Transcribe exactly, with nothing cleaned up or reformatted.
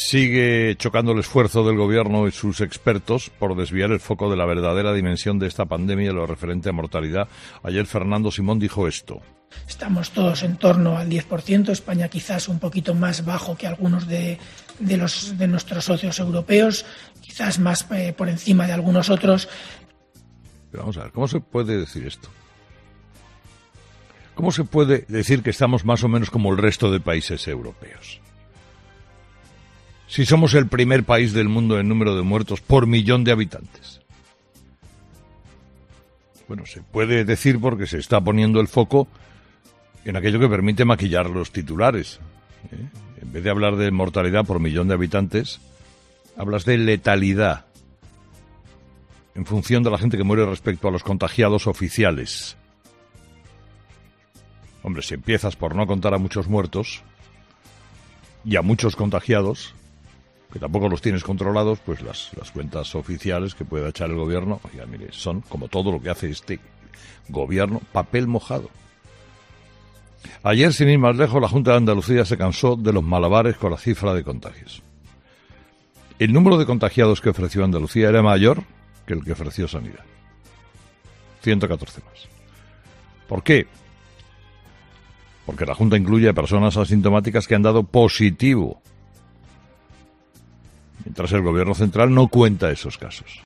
Sigue chocando el esfuerzo del Gobierno y sus expertos por desviar el foco de la verdadera dimensión de esta pandemia y lo referente a mortalidad. Ayer Fernando Simón dijo esto. Estamos todos en torno al diez por ciento, España quizás un poquito más bajo que algunos de, de, los, de nuestros socios europeos, quizás más eh, por encima de algunos otros. Pero vamos a ver, ¿cómo se puede decir esto? ¿Cómo se puede decir que estamos más o menos como el resto de países europeos? Si somos el primer país del mundo en número de muertos por millón de habitantes. Bueno, se puede decir porque se está poniendo el foco en aquello que permite maquillar los titulares. ¿eh? En vez de hablar de mortalidad por millón de habitantes, hablas de letalidad en función de la gente que muere respecto a los contagiados oficiales. Hombre, si empiezas por no contar a muchos muertos y a muchos contagiados, que tampoco los tienes controlados, pues las, las cuentas oficiales que pueda echar el gobierno, oiga, mire, son como todo lo que hace este gobierno, papel mojado. Ayer, sin ir más lejos, la Junta de Andalucía se cansó de los malabares con la cifra de contagios. El número de contagiados que ofreció Andalucía era mayor que el que ofreció Sanidad. ciento catorce más. ¿Por qué? Porque la Junta incluye a personas asintomáticas que han dado positivo, mientras el Gobierno central no cuenta esos casos.